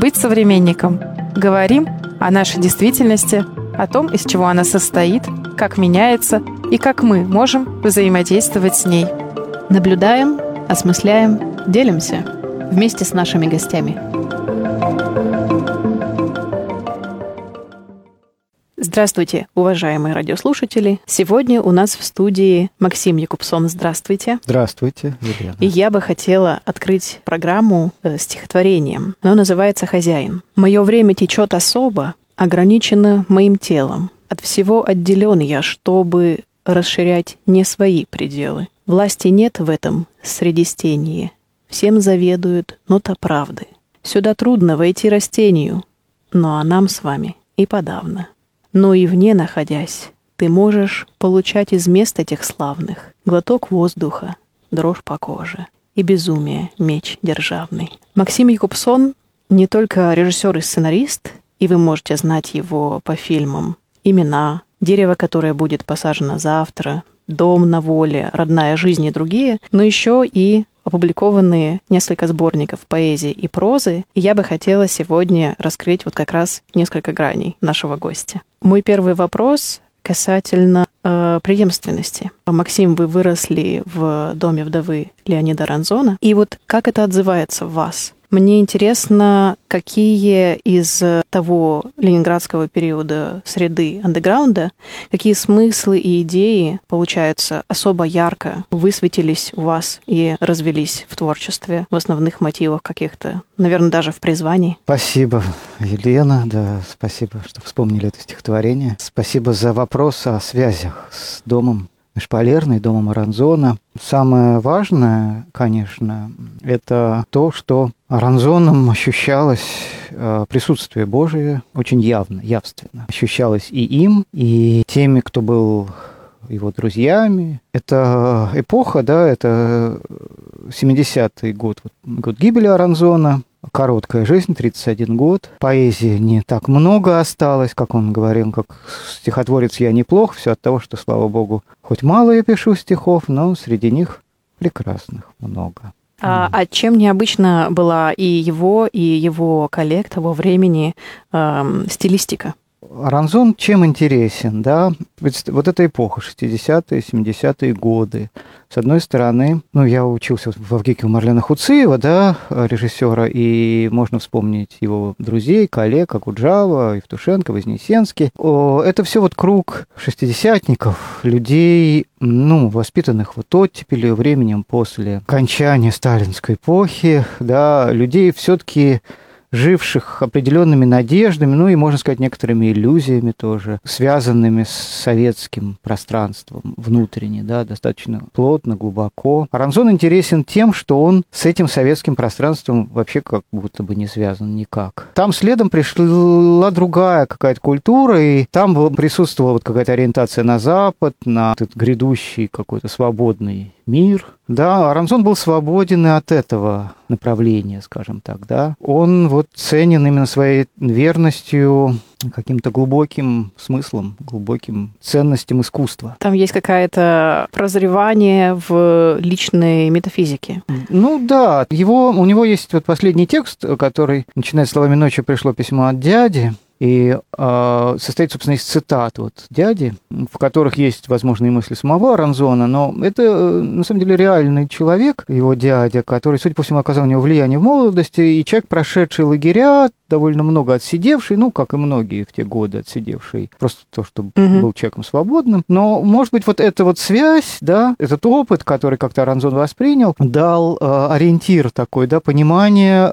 быть современником. Говорим о нашей действительности, о том, из чего она состоит, как меняется и как мы можем взаимодействовать с ней. Наблюдаем, осмысляем, делимся вместе с нашими гостями. Здравствуйте, уважаемые радиослушатели. Сегодня у нас в студии Максим Якубсон. Здравствуйте. Здравствуйте, Елена. И я бы хотела открыть программу стихотворением. Оно называется «Хозяин». «Мое время течет особо, ограничено моим телом. От всего отделен я, чтобы расширять не свои пределы. Власти нет в этом средистении. Всем заведуют, но-то правды. Сюда трудно войти растению, но а нам с вами и подавно. Но и вне находясь, ты можешь получать из мест этих славных глоток воздуха, дрожь по коже и безумие меч державный». Максим Якубсон не только режиссер и сценарист, и вы можете знать его по фильмам «Имена», «Дерево, которое будет посажено завтра», «Дом на воле», «Родная жизнь» и другие, но еще и опубликованные несколько сборников поэзии и прозы, и я бы хотела сегодня раскрыть вот как раз несколько граней нашего гостя. Мой первый вопрос касательно преемственности. Максим, вы выросли в доме вдовы Леонида Ранзона, и вот как это отзывается в вас? Мне интересно, какие из того ленинградского периода среды андеграунда, какие смыслы и идеи, получается, особо ярко высветились у вас и развелись в творчестве, в основных мотивах каких-то, наверное, даже в призвании. Спасибо, Елена, да, спасибо, что вспомнили это стихотворение. Спасибо за вопрос о связях с домом Шпалерной, домом Аранзона. Самое важное, конечно, это то, что Аранзоном ощущалось присутствие Божие очень явно, явственно. Ощущалось и им, и теми, кто был его друзьями. Это эпоха, да, это 70-й год, год гибели Аранзона. Короткая жизнь, 31 год. Поэзии не так много осталось, как он говорил, как стихотворец я неплох, все от того, что, слава богу, хоть мало я пишу стихов, но среди них прекрасных много. А чем необычна была и его коллег того времени стилистика? Аранзон чем интересен, да? Ведь вот эта эпоха, 60-е, 70-е годы. С одной стороны, я учился в Авгике у Марлена Хуциева, да, режиссера, и можно вспомнить его друзей, коллег, Акуджава, Евтушенко, Вознесенский. Это все вот круг шестидесятников, людей, воспитанных вот оттепелью, временем после окончания сталинской эпохи, да, людей все-таки живших определенными надеждами, и, можно сказать, некоторыми иллюзиями тоже, связанными с советским пространством внутренне, да, достаточно плотно, глубоко. Аранзон интересен тем, что он с этим советским пространством вообще как будто бы не связан никак. Там следом пришла другая какая-то культура, и там присутствовала вот какая-то ориентация на Запад, на этот грядущий какой-то свободный мир. Да, Аранзон был свободен и от этого направления, скажем так, да. Он вот ценен именно своей верностью каким-то глубоким смыслом, глубоким ценностям искусства. Там есть какое-то прозревание в личной метафизике. Да, у него есть вот последний текст, который начинает словами «Ночью пришло письмо от дяди», и состоит, собственно, из цитат вот дяди, в которых есть возможные мысли самого Аранзона, но это, на самом деле, реальный человек, его дядя, который, судя по всему, оказал на него влияние в молодости, и человек, прошедший лагеря, довольно много отсидевший, как и многие в те годы отсидевший, просто то, что был человеком свободным. Но, может быть, вот эта вот связь, да, этот опыт, который как-то Аранзон воспринял, дал ориентир такой, да, понимание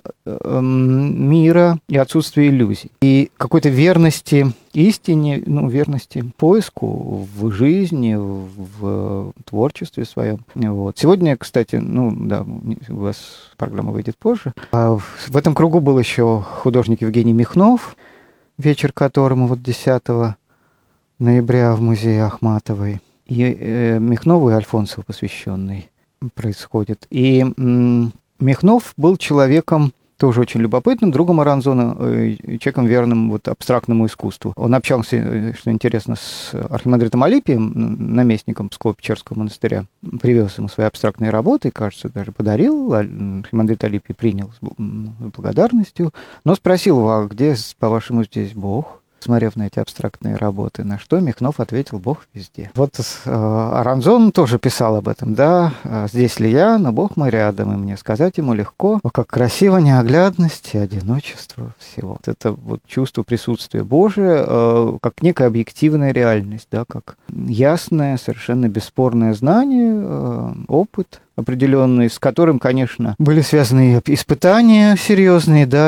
мира и отсутствие иллюзий. И какой-то верности истине, верности поиску в жизни, в творчестве своем. Вот. Сегодня, кстати, у вас программа выйдет позже. В этом кругу был еще художник Евгений Михнов, вечер которому 10 ноября в музее Ахматовой. И Михнову и Альфонсову посвященный происходит. И Михнов был человеком тоже очень любопытным другом Аранзона, человеком верным вот абстрактному искусству. Он общался, что интересно, с архимандритом Алипием, наместником Псково-Печерского монастыря. Привез ему свои абстрактные работы, кажется, даже подарил. Архимандрит Алипий принял с благодарностью, но спросил его: а где, по-вашему, здесь Бог? Смотрев на эти абстрактные работы, на что Михнов ответил: Бог везде. Вот Аранзон тоже писал об этом, да, здесь ли я, но Бог мой рядом, и мне сказать ему легко, как красиво неоглядность и одиночество всего. Вот это вот чувство присутствия Божия, как некая объективная реальность, да, как ясное, совершенно бесспорное знание, опыт определенный, с которым, конечно, были связаны испытания серьезные, да,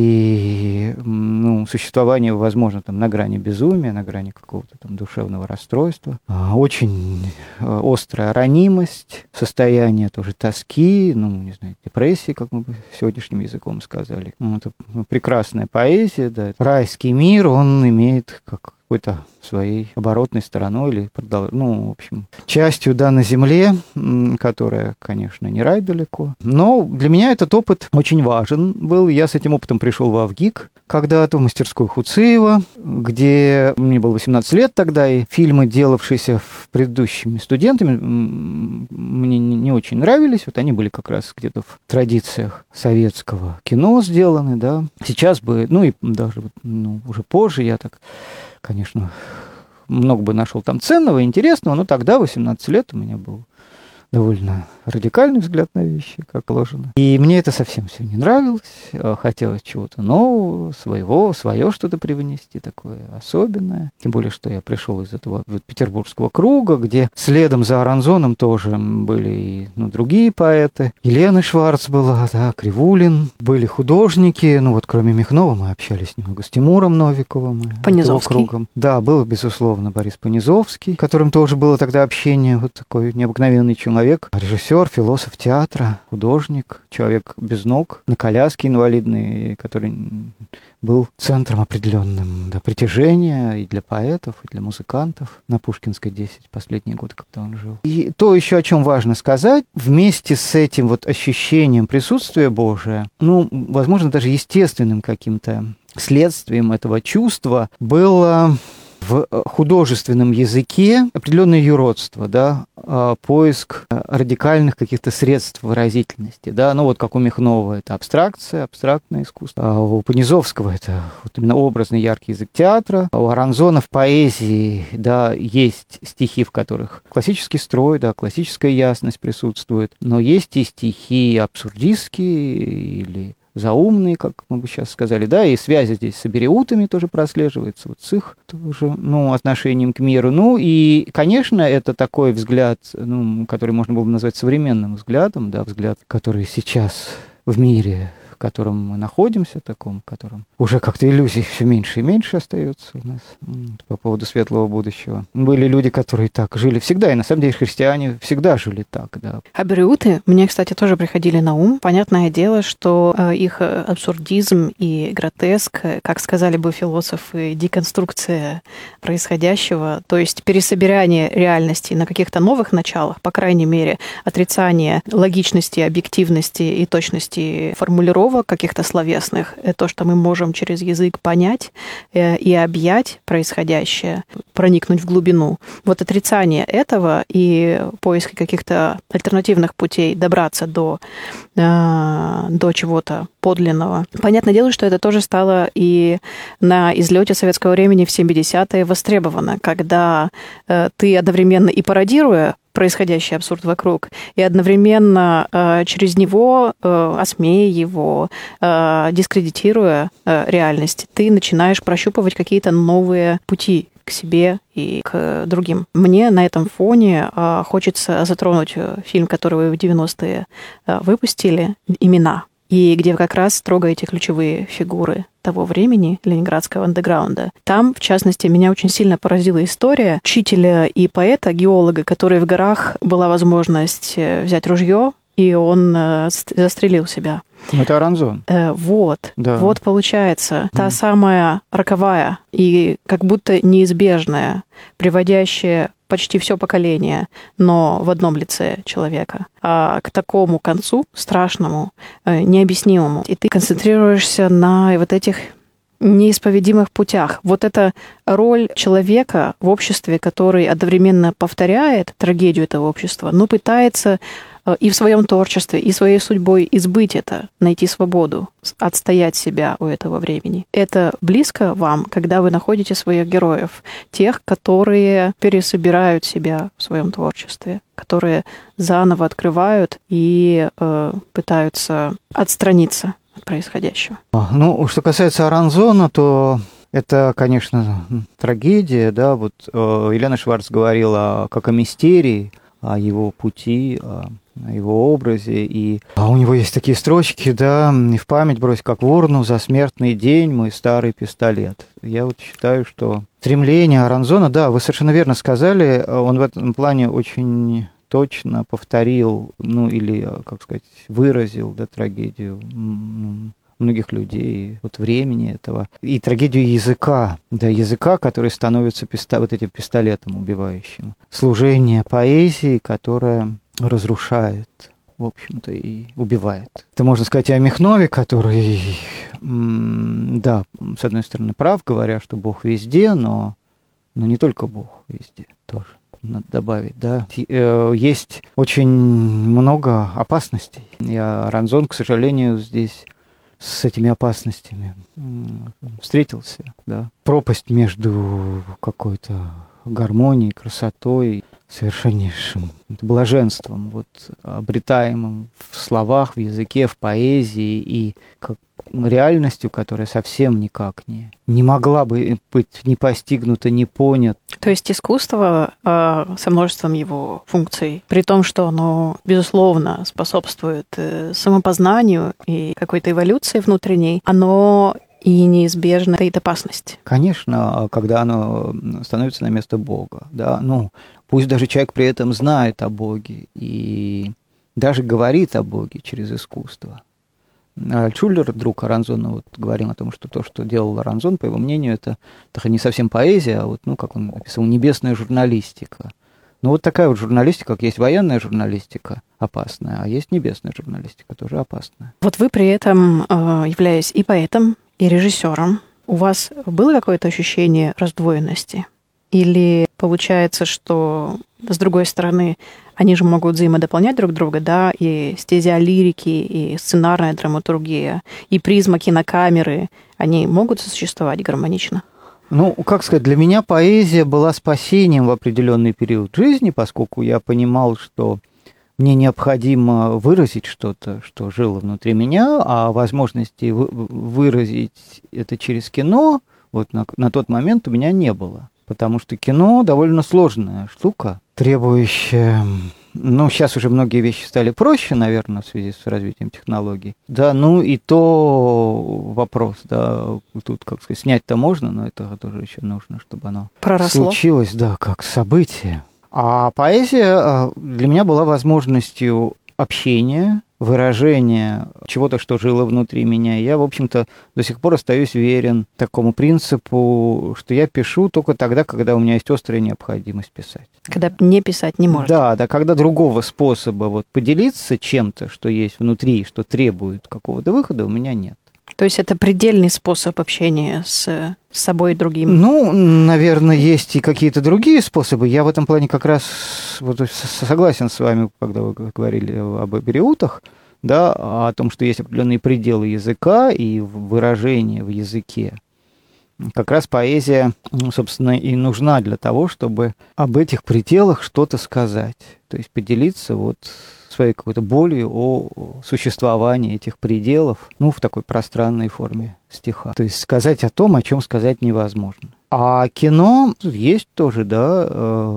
и существование, возможно, там, на грани безумия, на грани какого-то там душевного расстройства. Очень острая ранимость, состояние тоже тоски, не знаю, депрессии, как мы бы сегодняшним языком сказали. Это прекрасная поэзия, да. Райский мир, он имеет какой-то своей оборотной стороной или, в общем, частью, да, на земле, которая, конечно, не рай далеко. Но для меня этот опыт очень важен был. Я с этим опытом пришел в Авгик когда-то, в мастерскую Хуциева, где мне было 18 лет тогда, и фильмы, делавшиеся предыдущими студентами, мне не очень нравились. Вот они были как раз где-то в традициях советского кино сделаны, да. Сейчас бы, и даже уже позже я так, конечно, много бы нашел там ценного, интересного, но тогда, 18 лет, у меня был довольно радикальный взгляд на вещи, как положено. И мне это совсем все не нравилось. Хотелось чего-то нового, свое что-то привнести, такое особенное. Тем более, что я пришел из этого петербургского круга, где следом за Аранзоном тоже были и другие поэты. Елена Шварц была, да, Кривулин. Были художники. Кроме Михнова мы общались немного с Тимуром Новиковым. Понизовский. Кругом. Да, был, безусловно, Борис Понизовский, которым тоже было тогда общение. Вот такой необыкновенный человек, режиссер, философ театра, художник, человек без ног, на коляске инвалидный, который был центром определенным, да, притяжения и для поэтов, и для музыкантов на Пушкинской 10, последние годы, когда он жил. И то еще, о чем важно сказать, вместе с этим вот ощущением присутствия Божия, возможно, даже естественным каким-то следствием этого чувства было в художественном языке определенное юродство, да, поиск радикальных каких-то средств выразительности, да, как у Михнова это абстракция, абстрактное искусство, а у Понизовского это вот именно образный яркий язык театра, у Аранзона в поэзии, да, есть стихи, в которых классический строй, да, классическая ясность присутствует, но есть и стихи абсурдистские или заумные, как мы бы сейчас сказали, да, и связи здесь с абериутами тоже прослеживается, вот с их тоже, отношением к миру. И, конечно, это такой взгляд, который можно было бы назвать современным взглядом, да, взгляд, который сейчас в мире, в котором мы находимся, таком, в котором уже как-то иллюзий все меньше и меньше остается у нас по поводу светлого будущего. Были люди, которые так жили всегда, и на самом деле христиане всегда жили так, да. Абериуты мне, кстати, тоже приходили на ум. Понятное дело, что их абсурдизм и гротеск, как сказали бы философы, деконструкция происходящего, то есть пересобирание реальности на каких-то новых началах, по крайней мере, отрицание логичности, объективности и точности формулировок каких-то словесных, то, что мы можем через язык понять и объять происходящее, проникнуть в глубину. Вот отрицание этого и поиск каких-то альтернативных путей добраться до чего-то подлинного. Понятное дело, что это тоже стало и на излете советского времени в 70-е востребовано, когда ты одновременно и пародируя происходящий абсурд вокруг, и одновременно через него, осмея его, дискредитируя реальность, ты начинаешь прощупывать какие-то новые пути к себе и к другим. Мне на этом фоне хочется затронуть фильм, который вы в 90-е выпустили, «Имена», и где вы как раз трогаете ключевые фигуры того времени ленинградского андеграунда. Там, в частности, меня очень сильно поразила история учителя и поэта, геолога, который в горах была возможность взять ружье и он застрелил себя. Это Аранзон. Вот. Да. Вот получается та самая роковая и как будто неизбежная, приводящая почти все поколение, но в одном лице человека, к такому концу страшному, необъяснимому. И ты концентрируешься на вот этих неисповедимых путях. Вот эта роль человека в обществе, который одновременно повторяет трагедию этого общества, но пытается и в своем творчестве, и своей судьбой избыть это, найти свободу, отстоять себя у этого времени. Это близко вам, когда вы находите своих героев, тех, которые пересобирают себя в своем творчестве, которые заново открывают и пытаются отстраниться от происходящего. Ну, что касается Аранзона, то это, конечно, трагедия, да, вот Елена Шварц говорила как о мистерии, о его пути, о его образе, и у него есть такие строчки, да, «И в память брось, как в урну, за смертный день мой старый пистолет». Я вот считаю, что стремление Аранзона, да, вы совершенно верно сказали, он в этом плане очень точно повторил, ну, или, как сказать, выразил, да, трагедию многих людей, вот времени этого, и трагедию языка, да, языка, который становится вот этим пистолетом убивающим. Служение поэзии, которое разрушает, в общем-то, и убивает. Это можно сказать и о Михнове, который, да, с одной стороны, прав, говоря, что Бог везде, но не только Бог везде тоже. Надо добавить, да. Есть очень много опасностей. И Аранзон, к сожалению, здесь с этими опасностями встретился, да. Пропасть между какой-то гармонией, красотой, совершеннейшим блаженством, вот, обретаемым в словах, в языке, в поэзии, и как реальностью, которая совсем никак не могла бы быть не постигнута, не понята. То есть искусство со множеством его функций, при том, что оно, безусловно, способствует самопознанию и какой-то эволюции внутренней, оно и неизбежно таит опасность. Конечно, когда оно становится на место Бога, да, ну, пусть даже человек при этом знает о Боге и даже говорит о Боге через искусство. Альтшулер, друг Аранзона, вот говорил о том, что то, что делал Аранзон, по его мнению, это не совсем поэзия, а вот, ну, как он написал, небесная журналистика. Ну, вот такая вот журналистика, как есть военная журналистика опасная, а есть небесная журналистика тоже опасная. Вот вы при этом, являясь и поэтом, и режиссером, у вас было какое-то ощущение раздвоенности? Или получается, что, с другой стороны, они же могут взаимодополнять друг друга, да, и стезя лирики, и сценарная драматургия, и призма кинокамеры, они могут сосуществовать гармонично? Ну, как сказать, для меня поэзия была спасением в определенный период жизни, поскольку я понимал, что мне необходимо выразить что-то, что жило внутри меня, а возможности выразить это через кино вот на тот момент у меня не было. Потому что кино довольно сложная штука, требующая... Ну, сейчас уже многие вещи стали проще, наверное, в связи с развитием технологий. Да, ну и то вопрос, да, тут, как сказать, снять-то можно, но это тоже еще нужно, чтобы оно случилось, да, как событие. А поэзия для меня была возможностью общения, выражения чего-то, что жило внутри меня. Я, в общем-то, до сих пор остаюсь верен такому принципу, что я пишу только тогда, когда у меня есть острая необходимость писать. Когда не писать не можно. Да, когда другого способа вот поделиться чем-то, что есть внутри, что требует какого-то выхода, у меня нет. То есть это предельный способ общения с собой и другим? Ну, наверное, есть и какие-то другие способы. Я в этом плане как раз вот согласен с вами, когда вы говорили об абериутах, да, о том, что есть определенные пределы языка и выражения в языке. Как раз поэзия, собственно, и нужна для того, чтобы об этих пределах что-то сказать. То есть поделиться вот своей какой-то болью о существовании этих пределов, ну, в такой пространной форме стиха. То есть сказать о том, о чем сказать невозможно. А кино есть тоже, да,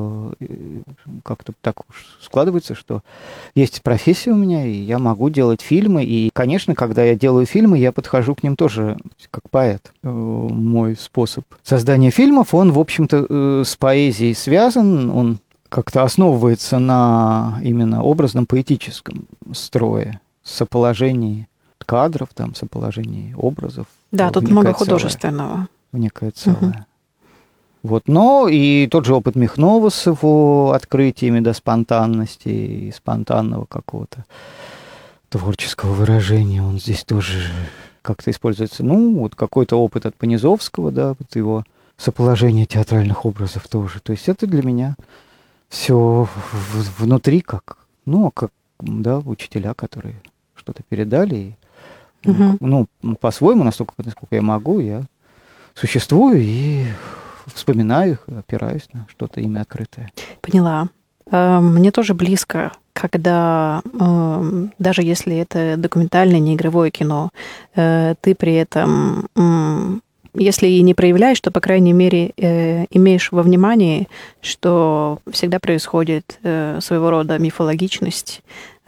как-то так уж складывается, что есть профессия у меня, и я могу делать фильмы. И, конечно, когда я делаю фильмы, я подхожу к ним тоже как поэт. Мой способ создания фильмов, он, в общем-то, с поэзией связан, он как-то основывается на именно образном поэтическом строе, соположении кадров, там, соположении образов. Да, тут много художественного. В некое целое. Вот. Но и тот же опыт Михнова с его открытиями до спонтанности и спонтанного какого-то творческого выражения, он здесь тоже как-то используется. Ну, вот какой-то опыт от Понизовского, да, вот его соположение театральных образов тоже. То есть это для меня все внутри как, ну, как, да, учителя, которые что-то передали. И, ну, по-своему, настолько, насколько я могу, я существую и вспоминаю их, опираюсь на что-то ими открытое. Поняла. Мне тоже близко, когда, даже если это документальное, не игровое кино, ты при этом, если и не проявляешь, то, по крайней мере, имеешь во внимании, что всегда происходит своего рода мифологичность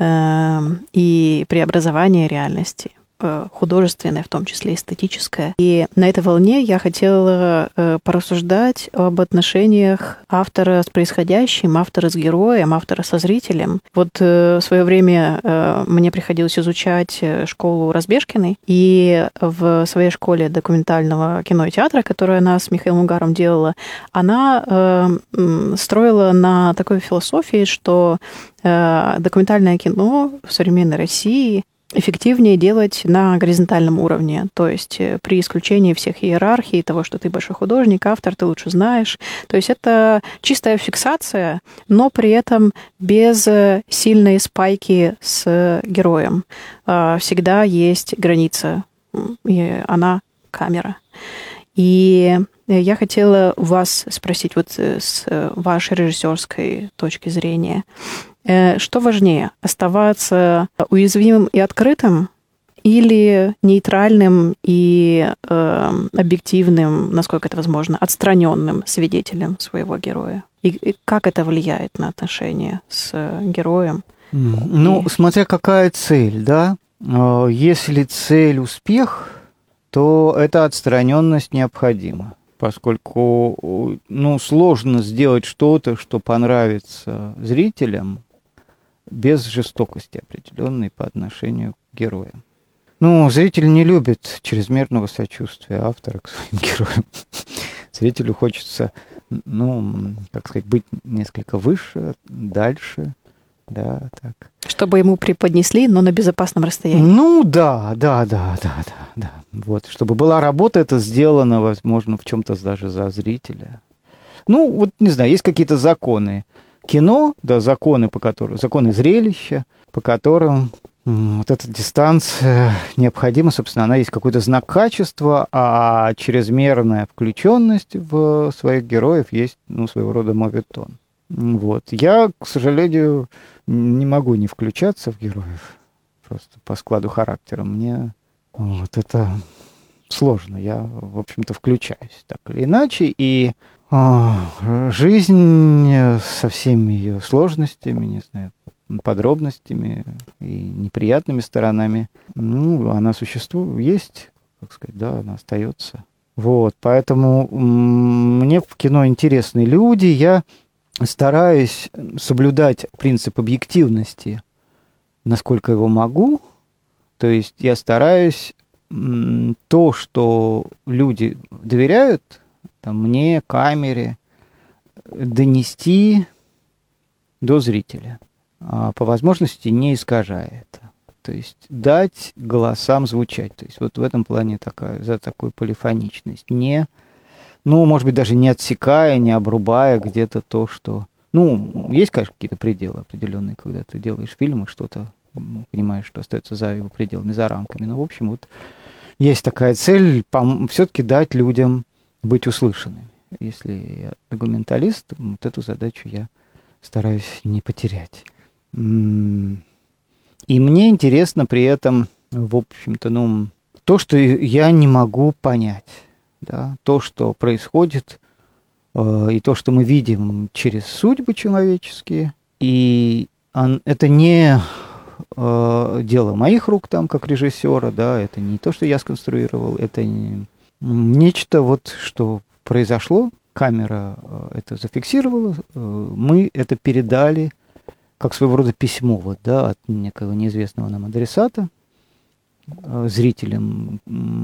и преобразование реальности, художественное, в том числе эстетическое. И на этой волне я хотела порассуждать об отношениях автора с происходящим, автора с героем, автора со зрителем. Вот в свое время мне приходилось изучать школу Разбежкиной, и в своей школе документального кино и театра, которую она с Михаилом Угаром делала, она строила на такой философии, что документальное кино в современной России эффективнее делать на горизонтальном уровне, то есть при исключении всех иерархий, того, что ты большой художник, автор, ты лучше знаешь. То есть это чистая фиксация, но при этом без сильной спайки с героем. Всегда есть граница, и она камера. И я хотела вас спросить вот с вашей режиссерской точки зрения, что важнее, оставаться уязвимым и открытым или нейтральным и объективным, насколько это возможно, отстраненным свидетелем своего героя? И как это влияет на отношения с героем? Ну, смотря какая цель, да? Если цель успех, то эта отстраненность необходима, поскольку, ну, сложно сделать что-то, что понравится зрителям, без жестокости определенной по отношению к героям. Ну, зритель не любит чрезмерного сочувствия автора к своим героям. Зрителю хочется, ну, как сказать, быть несколько выше, дальше, да, так. Чтобы ему преподнесли, но на безопасном расстоянии. Ну, да. Вот, чтобы была работа эта сделана, возможно, в чем-то даже за зрителя. Ну, вот, не знаю, есть какие-то законы кино, да, законы зрелища, по которым вот эта дистанция необходима, собственно, она есть какой-то знак качества, а чрезмерная включенность в своих героев есть, ну, своего рода моветон. Вот. Я, к сожалению, не могу не включаться в героев, просто по складу характера. Мне вот это сложно. Я, в общем-то, включаюсь так или иначе, и жизнь со всеми ее сложностями, не знаю, подробностями и неприятными сторонами, ну, она существует, есть, как сказать, да, она остается. Вот, поэтому мне в кино интересны люди, я стараюсь соблюдать принцип объективности, насколько его могу, то есть я стараюсь то, что люди доверяют, там, мне, камере, донести до зрителя, а по возможности не искажая это. То есть дать голосам звучать. То есть вот в этом плане за такую полифоничность. Не, ну, может быть, даже не отсекая, не обрубая где-то то, что... Ну, есть, конечно, какие-то пределы определенные, когда ты делаешь фильм и что-то, понимаешь, что остается за его пределами, за рамками. Но, в общем, вот есть такая цель все-таки дать людям быть услышанными. Если я документалист, вот эту задачу я стараюсь не потерять. И мне интересно при этом, в общем-то, ну, то, что я не могу понять, да, то, что происходит, и то, что мы видим через судьбы человеческие, и это не дело моих рук там, как режиссера, да, это не то, что я сконструировал, это нечто вот, что произошло камера это зафиксировала, мы это передали как своего рода письмо вот, да, от некого неизвестного нам адресата зрителям,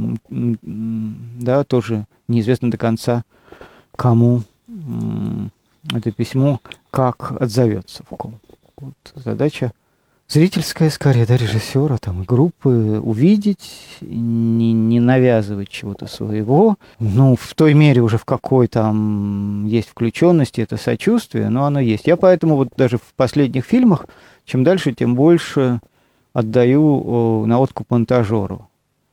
да, тоже неизвестно до конца, кому это письмо, как отзовется в ком. Вот задача зрительская, скорее, да, режиссера, там, и группы, увидеть, не навязывать чего-то своего. Ну, в той мере уже, в какой там есть включенности, это сочувствие, но оно есть. Я поэтому вот даже в последних фильмах, чем дальше, тем больше отдаю на откуп монтажеру.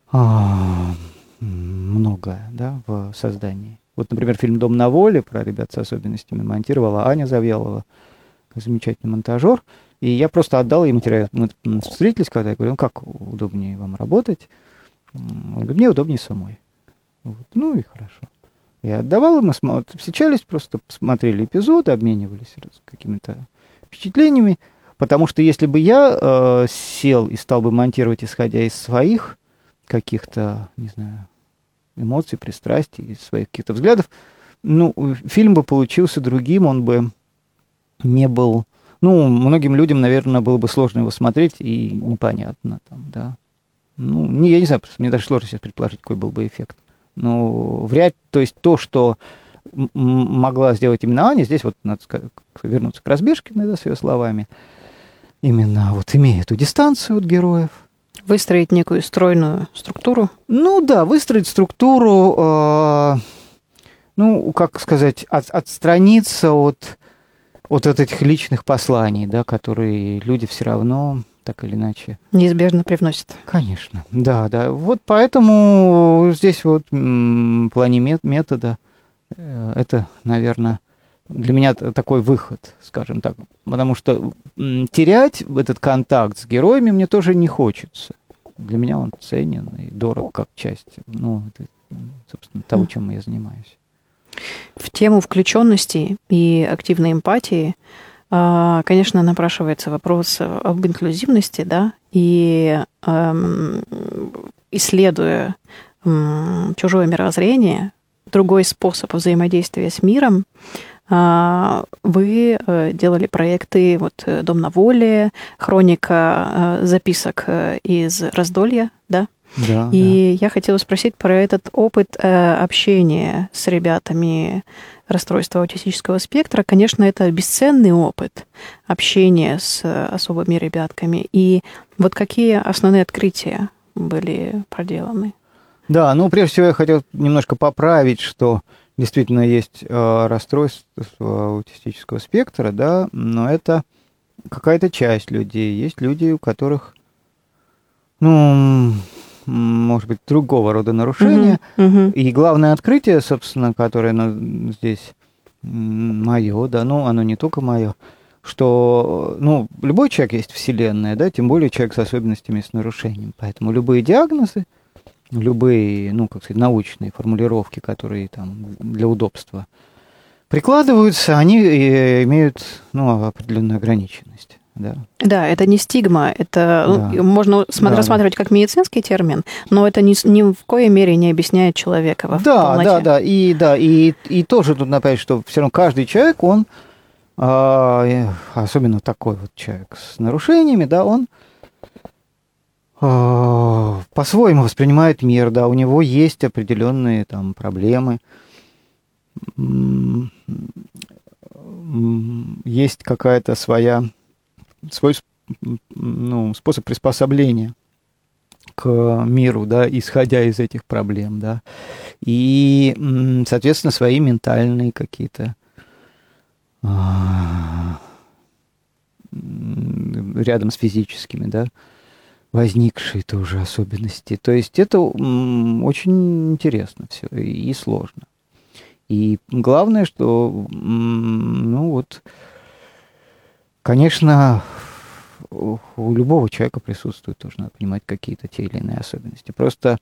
Многое, да, в создании. Вот, например, фильм «Дом на воле» про ребят с особенностями монтировала Аня Завьялова, замечательный монтажер. И я просто отдал ей материал. Мы встретились, когда я говорю, ну, как удобнее вам работать? Он говорит, мне удобнее самой. Вот. Ну и хорошо. Я отдавал, мы встречались, просто смотрели эпизоды, обменивались какими-то впечатлениями. Потому что если бы я сел и стал бы монтировать, исходя из своих каких-то, не знаю, эмоций, пристрастий, из своих каких-то взглядов, ну, фильм бы получился другим, он бы не был... Ну, многим людям, наверное, было бы сложно его смотреть, и непонятно там, да. Ну, я не знаю, мне даже сложно сейчас предположить, какой был бы эффект. Но то есть то, что могла сделать именно Аня, здесь вот надо вернуться к Разбежкиной, да, с ее словами, именно вот имея эту дистанцию от героев. Выстроить некую стройную структуру. Ну да, выстроить структуру, ну, как сказать, отстраниться от этих личных посланий, да, которые люди все равно так или иначе... Неизбежно привносят. Конечно, да. Вот поэтому здесь вот в плане метода это, наверное, для меня такой выход, скажем так. Потому что терять этот контакт с героями мне тоже не хочется. Для меня он ценен и дорог как часть, ну, это, собственно, того, чем я занимаюсь. В тему включенности и активной эмпатии, конечно, напрашивается вопрос об инклюзивности, да, и исследуя чужое мировоззрение, другой способ взаимодействия с миром, вы делали проекты вот «Дом на воле», «Хроника записок из раздолья», да? Да, и я хотела спросить про этот опыт общения с ребятами расстройства аутистического спектра. Конечно, это бесценный опыт общения с особыми ребятками. И вот какие основные открытия были проделаны? Да, ну, прежде всего, я хотел немножко поправить, что действительно есть расстройство аутистического спектра, да, но это какая-то часть людей. Есть люди, у которых, ну, может быть, другого рода нарушения. И главное открытие, собственно, которое здесь мое, да, ну, оно не только мое, что, ну, любой человек есть вселенная, да, тем более человек с особенностями, с нарушением. Поэтому любые диагнозы, любые, ну, как сказать, научные формулировки, которые там для удобства прикладываются, они имеют, ну, определенную ограниченность. Да. Да, это не стигма, это да. Можно рассматривать как медицинский термин, но это ни в коей мере не объясняет человека во полноте. И тоже тут напомнить, что все равно каждый человек, он, особенно такой вот человек с нарушениями, да, он по-своему воспринимает мир, да, у него есть определенные там проблемы, есть какая-то свой, ну, способ приспособления к миру, да, исходя из этих проблем, да, и, соответственно, свои ментальные какие-то рядом с физическими, да, возникшие тоже особенности. То есть это очень интересно все и сложно. И главное, что, ну вот, конечно, у любого человека присутствует тоже, надо понимать, какие-то те или иные особенности. Просто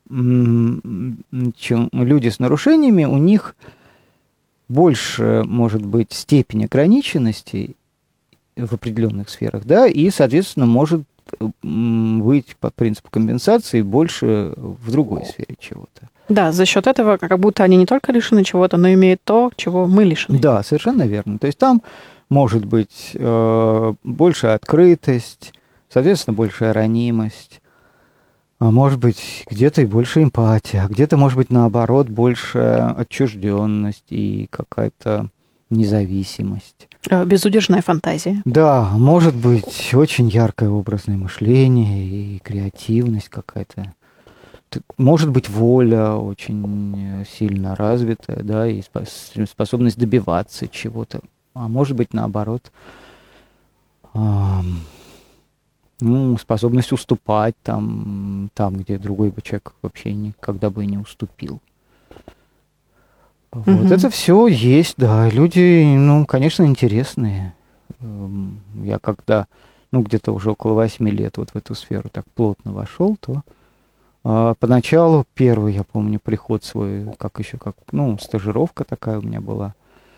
чем люди с нарушениями, у них больше может быть степень ограниченности в определенных сферах, да, и, соответственно, может быть по принципу компенсации больше в другой сфере чего-то. Да, за счет этого как будто они не только лишены чего-то, но имеют то, чего мы лишены. Да, совершенно верно. То есть там может быть большая открытость, соответственно, большая ранимость, а может быть где-то и больше эмпатия, а где-то, может быть, наоборот, большая отчужденность и какая-то независимость. Безудержная фантазия. Да, может быть очень яркое образное мышление и креативность какая-то. Может быть воля очень сильно развитая, да, и способность добиваться чего-то. А может быть, наоборот, способность уступать там, где другой бы человек вообще никогда бы и не уступил. Вот это все есть, да. Люди, конечно, интересные. Я когда, где-то уже около 8 лет вот в эту сферу так плотно вошел, то поначалу первый, я помню, приход свой, стажировка такая у меня была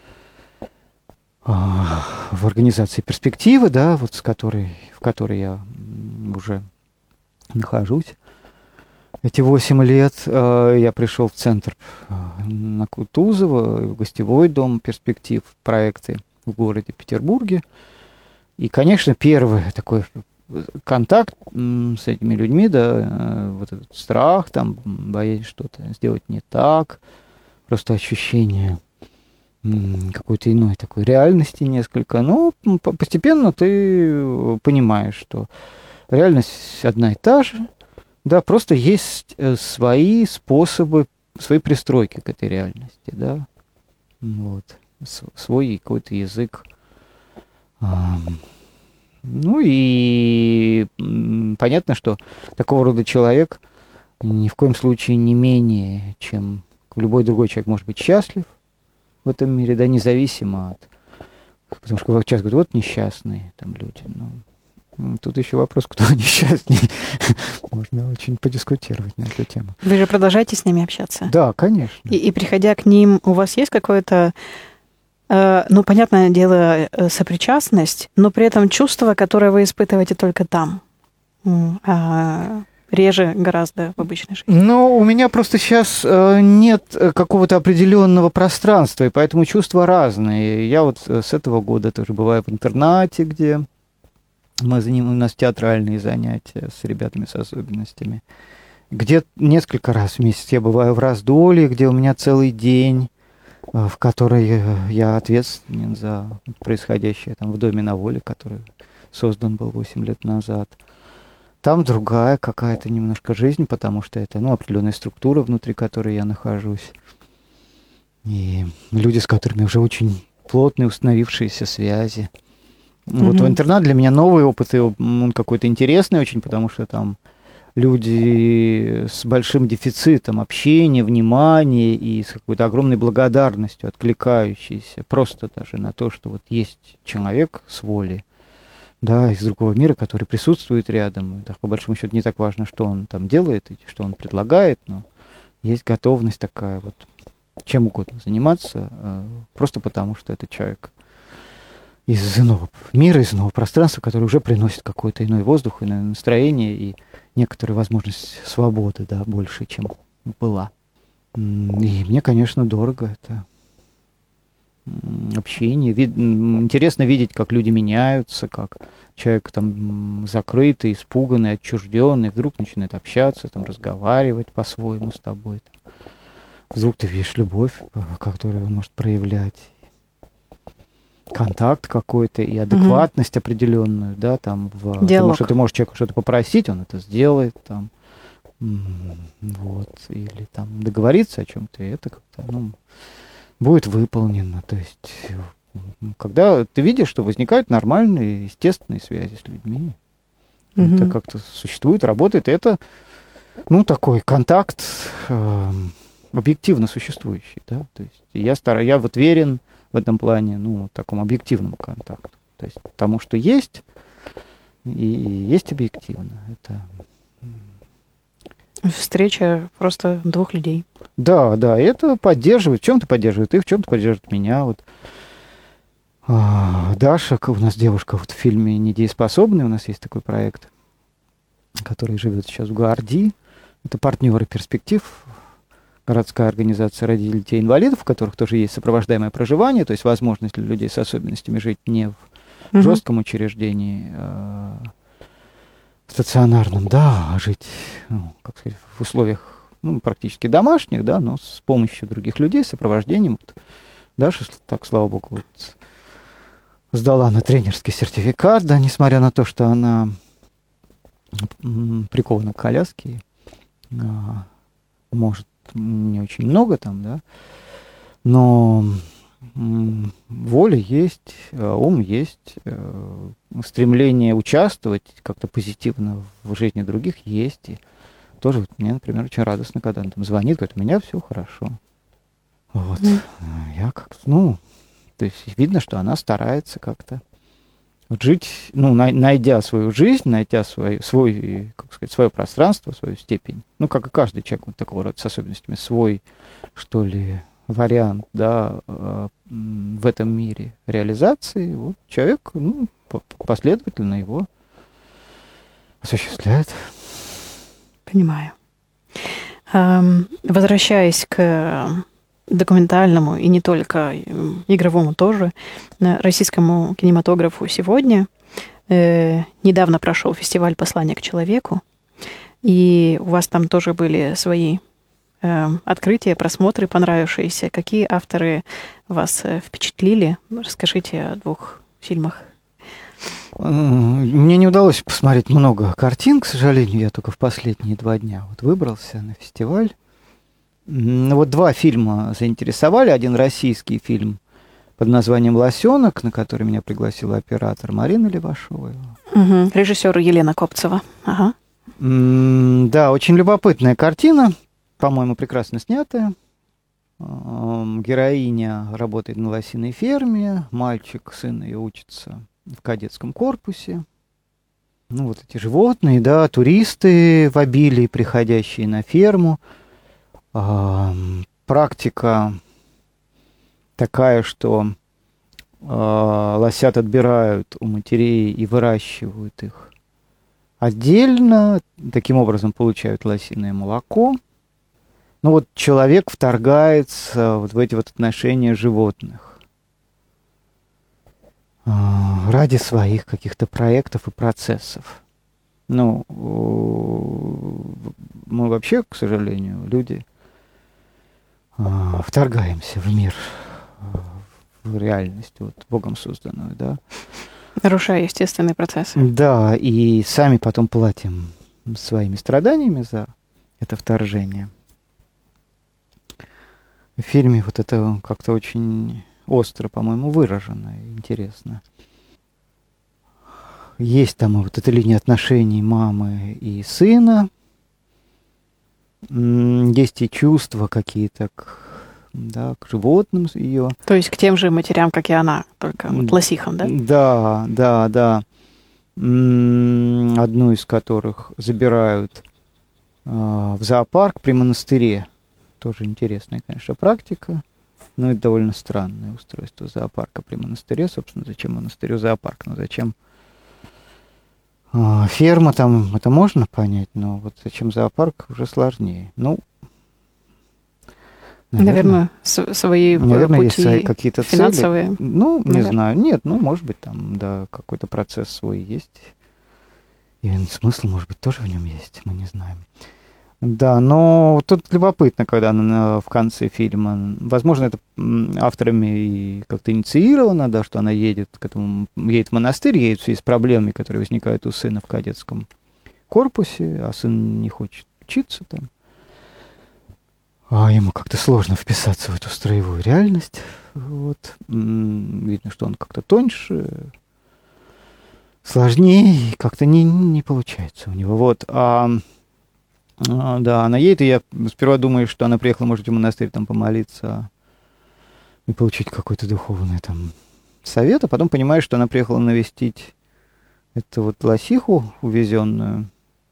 в организации «Перспективы», да, вот в которой я уже нахожусь. Эти 8 лет я пришел в центр на Кутузова, в гостевой дом «Перспектив», проекты в городе Петербурге. И, конечно, первый такой контакт с этими людьми, да, вот этот страх, там, боязнь что-то сделать не так, просто ощущение какой-то иной такой реальности несколько. Но постепенно ты понимаешь, что реальность одна и та же, да, просто есть свои способы, свои пристройки к этой реальности, да, вот, свой какой-то язык. И понятно, что такого рода человек ни в коем случае не менее, чем любой другой человек может быть счастлив в этом мире, да, независимо от... Потому что часто говорят, вот несчастные там люди. Тут еще вопрос, кто несчастней. Можно очень подискутировать на эту тему. Вы же продолжаете с ними общаться? Да, конечно. И приходя к ним, у вас есть какое-то, понятное дело, сопричастность, но при этом чувство, которое вы испытываете только там, реже гораздо в обычной жизни? У меня просто сейчас нет какого-то определенного пространства, и поэтому чувства разные. Я вот с этого года тоже бываю в интернате, где у нас театральные занятия с ребятами с особенностями, где несколько раз в месяц я бываю в раздолье, где у меня целый день, в который я ответственен за происходящее там в Доме на воле, который создан был 8 лет назад. Там другая какая-то немножко жизнь, потому что это определенная структура, внутри которой я нахожусь. И люди, с которыми уже очень плотные установившиеся связи. Вот в интернат для меня новый опыт, и он какой-то интересный очень, потому что там люди с большим дефицитом общения, внимания и с какой-то огромной благодарностью, откликающиеся просто даже на то, что вот есть человек с волей, да, из другого мира, который присутствует рядом. Да, по большому счету не так важно, что он там делает, и что он предлагает, но есть готовность такая вот чем угодно заниматься, просто потому что это человек из иного мира, из иного пространства, который уже приносит какой-то иной воздух, иное настроение и некоторую возможность свободы, да, больше, чем была. И мне, конечно, дорого это общение. Интересно видеть, как люди меняются, как человек там закрытый, испуганный, отчужденный, вдруг начинает общаться, там, разговаривать по-своему с тобой. Вдруг ты видишь любовь, которую он может проявлять, контакт какой-то и адекватность определенную, да, там, потому что ты можешь человеку что-то попросить, он это сделает, там, вот, или там договориться о чем-то, и это как-то, будет выполнено. То есть, когда ты видишь, что возникают нормальные, естественные связи с людьми, это как-то существует, работает, и это, такой контакт объективно существующий, да, то есть я вот верен в этом плане, такому объективному контакту, то есть тому, что есть, и есть объективно. Это встреча просто двух людей. Да, и это поддерживает, в чем-то поддерживает их, в чем-то поддерживает меня. Вот Даша, у нас девушка вот в фильме «Недееспособный», у нас есть такой проект, который живет сейчас в Гуарди. Это партнеры перспектив, городская организация родителей детей-инвалидов, у которых тоже есть сопровождаемое проживание, то есть возможность для людей с особенностями жить не в жестком учреждении, стационарном, да, а жить, как сказать, в условиях практически домашних, да, но с помощью других людей, с сопровождением. Вот, Даша, так, слава богу, вот, сдала на тренерский сертификат, да, несмотря на то, что она прикована к коляске, может, не очень много там, да, но воля есть, ум есть, стремление участвовать как-то позитивно в жизни других есть. И тоже вот мне, например, очень радостно, когда он там звонит, говорит, у меня все хорошо. Вот. Я как-то, то есть видно, что она старается как-то вот жить, найдя свою жизнь, найдя свое пространство, свою степень. Как и каждый человек вот такого рода с особенностями, свой, что ли, вариант, да, в этом мире реализации. Вот человек, последовательно его осуществляет. Понимаю. Возвращаясь к документальному и не только игровому тоже, российскому кинематографу сегодня. Недавно прошел фестиваль «Послание к человеку», и у вас там тоже были свои открытия, просмотры понравившиеся. Какие авторы вас впечатлили? Расскажите о 2 фильмах. Мне не удалось посмотреть много картин, к сожалению, я только в последние 2 дня выбрался на фестиваль. 2 фильма заинтересовали. Один российский фильм под названием «Лосенок», на который меня пригласила оператор Марина Левашова. Режиссер Елена Копцева. Ага. Да, очень любопытная картина, по-моему, прекрасно снятая. Героиня работает на лосиной ферме, мальчик, сын ее учится в кадетском корпусе. Вот эти животные, да, туристы в обилии, приходящие на ферму. Практика такая, что лосят отбирают у матерей и выращивают их отдельно, таким образом получают лосиное молоко. Человек вторгается в эти отношения животных ради своих каких-то проектов и процессов. Мы вообще, к сожалению, люди, вторгаемся в мир, в реальность, Богом созданную, да. Нарушая естественные процессы. Да, и сами потом платим своими страданиями за это вторжение. В фильме это как-то очень остро, по-моему, выражено и интересно. Есть там эта линия отношений мамы и сына. Есть и чувства какие-то к животным ее. То есть к тем же матерям, как и она, только лосихам, да? Да. Одну из которых забирают в зоопарк при монастыре. Тоже интересная, конечно, практика. Но это довольно странное устройство зоопарка при монастыре. Собственно, зачем монастырю зоопарк? Зачем ферма там, это можно понять, но зачем зоопарк уже сложнее. Наверное, свои пути есть свои какие-то финансовые. Цели. Не знаю. Нет, может быть, там, да, какой-то процесс свой есть. И смысл, может быть, тоже в нем есть, мы не знаем. Да, но тут любопытно, когда она в конце фильма, возможно, это авторами и как-то инициировано, да, что она едет в монастырь, едет в связи с проблемами, которые возникают у сына в кадетском корпусе, а сын не хочет учиться там. А ему как-то сложно вписаться в эту строевую реальность. Видно, что он как-то тоньше, сложнее, и как-то не получается у него. Да, она едет, и я сперва думаю, что она приехала, может, в монастырь там помолиться и получить какой-то духовный там совет, а потом понимаю, что она приехала навестить эту лосиху увезенную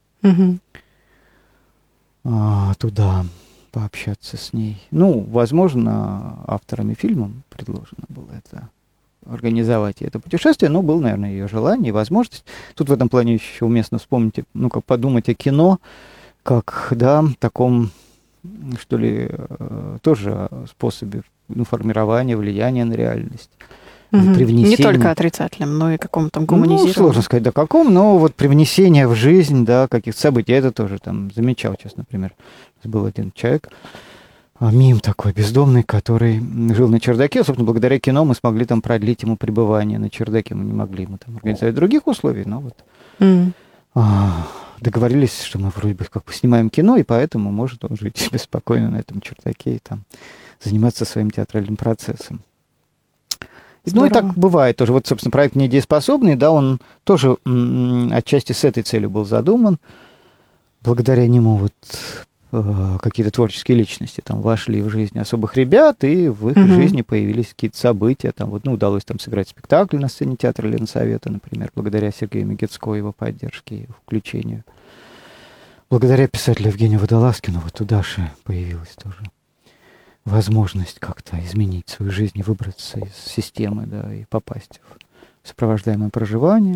туда, пообщаться с ней. Возможно, авторами фильма предложено было это организовать это путешествие, но было, наверное, ее желание и возможность. Тут в этом плане еще уместно вспомнить, ну, как подумать о кино, как, да, таком, что ли, тоже способе, ну, формирования, влияния на реальность. Не только отрицательным, но и каком-то гуманизированном. Ну, сложно сказать, да каком, но вот привнесение в жизнь, да, каких-то событий, я это тоже там замечал, сейчас, например. Был один человек, мим такой бездомный, который жил на чердаке. Собственно, благодаря кино мы смогли там продлить ему пребывание на чердаке. Мы не могли ему там организовать других условий, но вот договорились, что мы вроде бы как бы снимаем кино, и поэтому может он жить себе спокойно на этом чердаке и там заниматься своим театральным процессом. Здорово. Ну и так бывает тоже. Вот, собственно, проект «Недееспособный», да, он тоже отчасти с этой целью был задуман. Благодаря нему вот какие-то творческие личности там вошли в жизнь особых ребят, и в их жизни появились какие-то события. Там вот, ну, удалось там сыграть спектакль на сцене театра Ленсовета, например, благодаря Сергею Мегецко, его поддержке и включению. Благодаря писателю Евгению Водолазкину вот у Даши появилась тоже возможность как-то изменить свою жизнь и выбраться из системы, да, и попасть в сопровождаемое проживание.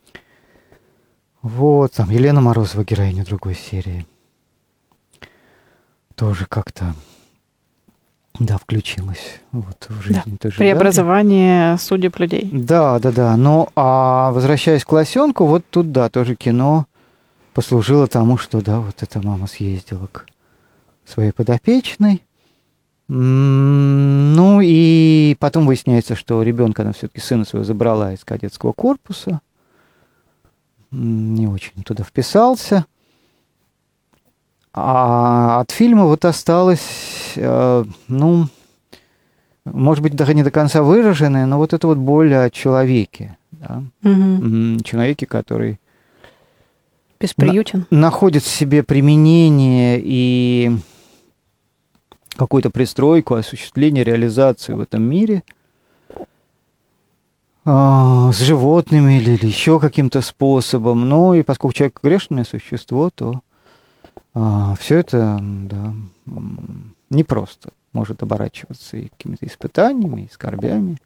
Вот, там Елена Морозова, героиня другой серии, тоже как-то, да, включилась вот в жизнь. Да, преобразование судеб людей. Да. Ну, а возвращаясь к «Лосенку», вот тут, да, тоже кино послужило тому, что, да, вот эта мама съездила к своей подопечной. Ну, и потом выясняется, что ребенка она все-таки сына своего забрала из кадетского корпуса. Не очень туда вписался. А от фильма вот осталось, ну, может быть, даже не до конца выраженная, но вот это вот боль о человеке. Да? Человеке, который бесприютен. Находит в себе применение и какую-то пристройку, осуществление, реализацию в этом мире с животными или еще каким-то способом. Ну и поскольку человек грешное существо, то все это, да, непросто может оборачиваться и какими-то испытаниями, и скорбями.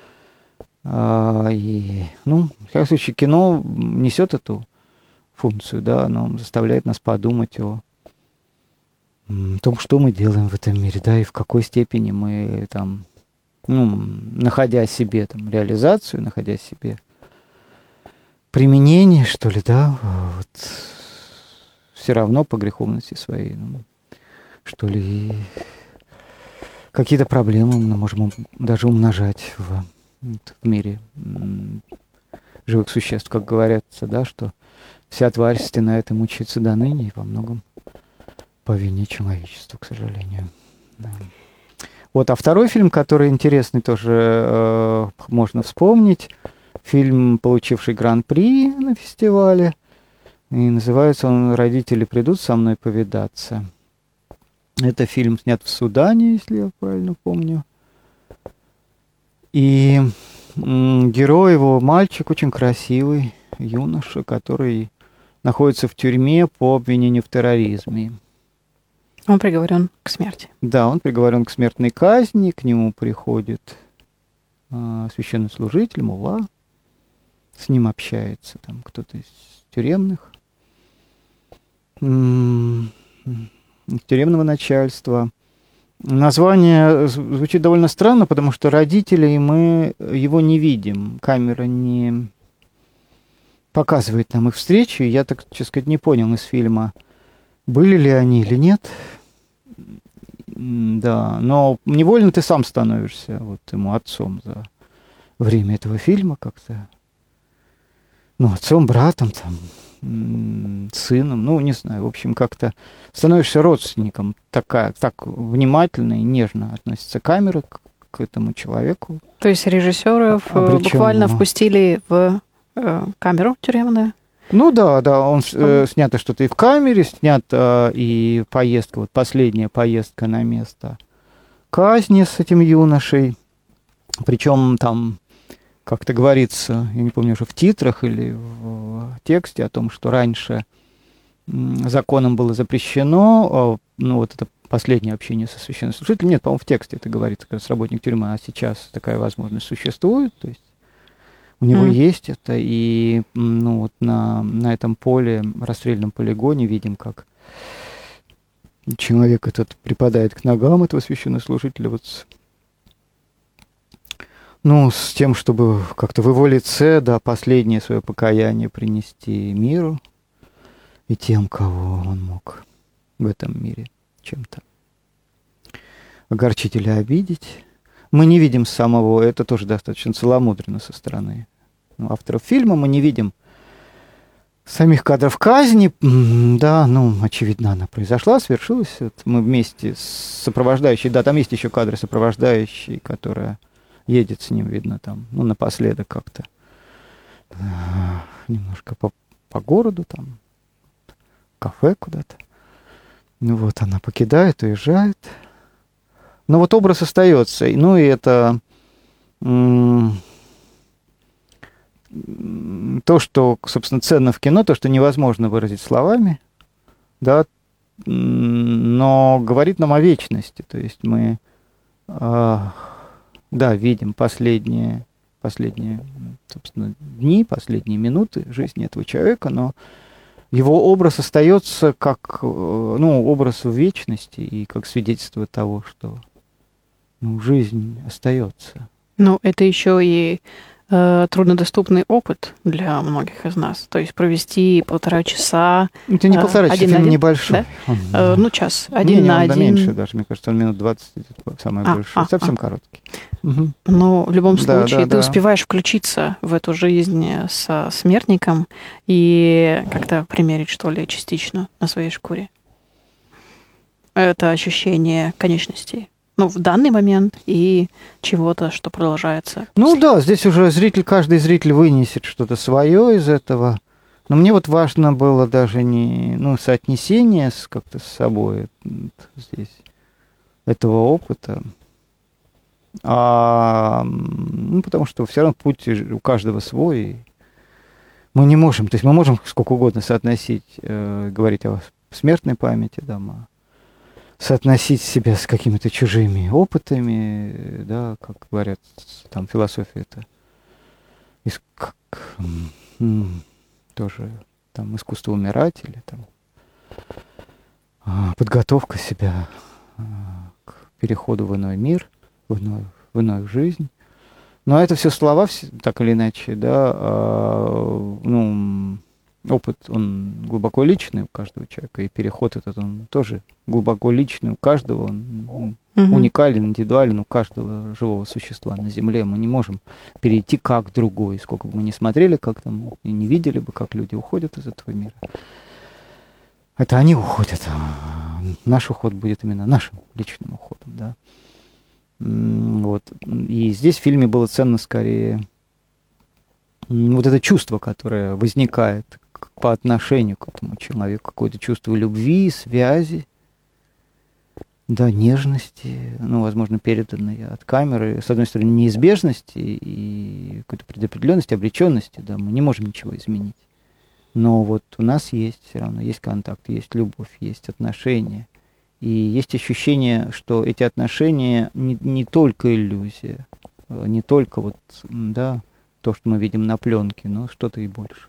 И, ну, в всяком случае, кино несет эту функцию, да, оно заставляет нас подумать о том, что мы делаем в этом мире, да, и в какой степени мы там, ну, находя себе там реализацию, находя себе применение, что ли, да, вот, все равно по греховности своей, ну, что ли, какие-то проблемы мы можем даже умножать в мире живых существ, как говорится, да, что вся тварь стенает и мучается до ныне, и во многом по вине человечества, к сожалению. Да. Вот, а второй фильм, который интересный, тоже можно вспомнить, фильм, получивший гран-при на фестивале, и называется он «Родители придут со мной повидаться». Это фильм снят в Судане, если я правильно помню. И герой его, мальчик очень красивый, юноша, который находится в тюрьме по обвинению в терроризме. Он приговорен к смерти. Да, он приговорен к смертной казни, к нему приходит священнослужитель, мулла, с ним общается там кто-то из тюремных, тюремного начальства. Название звучит довольно странно, потому что родителей мы его не видим. Камера не показывает нам их встречу. Я, так сказать, не понял из фильма, были ли они или нет. Да, но невольно ты сам становишься вот ему отцом за время этого фильма как-то. Ну, отцом, братом, там, сыном, ну, не знаю, в общем, как-то становишься родственником, так внимательно и нежно относится камера к этому человеку. То есть режиссеров буквально впустили в камеру тюремную? Ну да, он снято что-то и в камере, снято и поездка, вот последняя поездка на место казни с этим юношей, причем там как-то говорится, я не помню, уже в титрах или в тексте о том, что раньше законом было запрещено, ну, вот это последнее общение со священнослужителем. Нет, по-моему, в тексте это говорится, как раз работник тюрьмы, а сейчас такая возможность существует, то есть у него есть это, и ну, вот на этом поле, расстрельном полигоне видим, как человек этот припадает к ногам этого священнослужителя, вот ну, с тем, чтобы как-то в его лице, да, последнее свое покаяние принести миру и тем, кого он мог в этом мире чем-то огорчить или обидеть. Мы не видим самого, это тоже достаточно целомудренно со стороны авторов фильма, мы не видим самих кадров казни, да, ну, очевидно, она произошла, свершилась. Вот мы вместе с сопровождающей, да, там есть еще кадры сопровождающей, которая едет с ним, видно, там, ну, напоследок как-то немножко по городу, там, кафе куда-то. Ну, вот она покидает, уезжает. Но вот образ остается. Ну, и это то, что, собственно, ценно в кино, то, что невозможно выразить словами, да, но говорит нам о вечности. То есть мы, да, видим последние, собственно, дни, последние минуты жизни этого человека, но его образ остается как, ну, образ в вечности и как свидетельство того, что, ну, жизнь остается. Ну, это еще и труднодоступный опыт для многих из нас. То есть провести 1,5 часа. Это не 1,5 часа, фильм небольшой. Да? Ну, час. Один на один. Да, меньше даже, мне кажется, он минут 20, самый большой. Совсем короткий. Но в любом случае ты успеваешь включиться в эту жизнь со смертником и как-то примерить, что ли, частично на своей шкуре. Это ощущение конечности. Ну, в данный момент и чего-то, что продолжается. Ну да, здесь уже каждый зритель вынесет что-то свое из этого. Но мне вот важно было даже не, ну, соотнесение как-то с собой здесь этого опыта, ну, потому что все равно путь у каждого свой. Мы не можем, то есть мы можем сколько угодно соотносить, говорить о смертной памяти, да, соотносить себя с какими-то чужими опытами, да, как говорят, там философия это тоже там искусство умирать или там подготовка себя к переходу в иной мир, в иную жизнь. Но это все слова, так или иначе, да, ну, опыт, он глубоко личный у каждого человека, и переход этот, он тоже глубоко личный у каждого, он уникален, индивидуален у каждого живого существа на Земле. Мы не можем перейти как другой, сколько бы мы ни смотрели, как там, и не видели бы, как люди уходят из этого мира. Это они уходят, наш уход будет именно нашим личным уходом, да. Вот. И здесь в фильме было ценно скорее вот это чувство, которое возникает по отношению к этому человеку, какое-то чувство любви, связи, да, нежности, ну, возможно, переданной от камеры, с одной стороны, неизбежности и какой-то предопределенности, обреченности, да, мы не можем ничего изменить. Но вот у нас есть все равно, есть контакт, есть любовь, есть отношения. И есть ощущение, что эти отношения не только иллюзия, не только вот, да, то, что мы видим на пленке, но что-то и больше.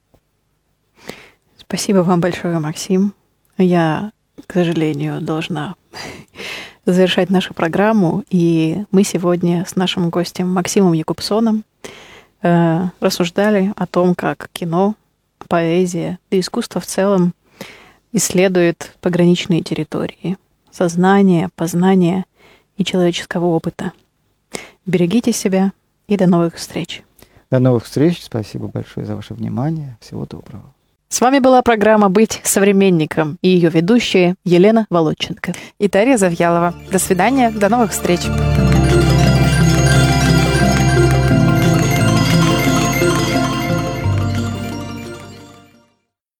Спасибо вам большое, Максим. Я, к сожалению, должна завершать нашу программу, и мы сегодня с нашим гостем Максимом Якубсоном рассуждали о том, как кино, поэзия и искусство в целом исследует пограничные территории сознания, познания и человеческого опыта. Берегите себя и до новых встреч. До новых встреч. Спасибо большое за ваше внимание. Всего доброго. С вами была программа «Быть современником» и ее ведущая Елена Володченко и Дарья Завьялова. До свидания, до новых встреч.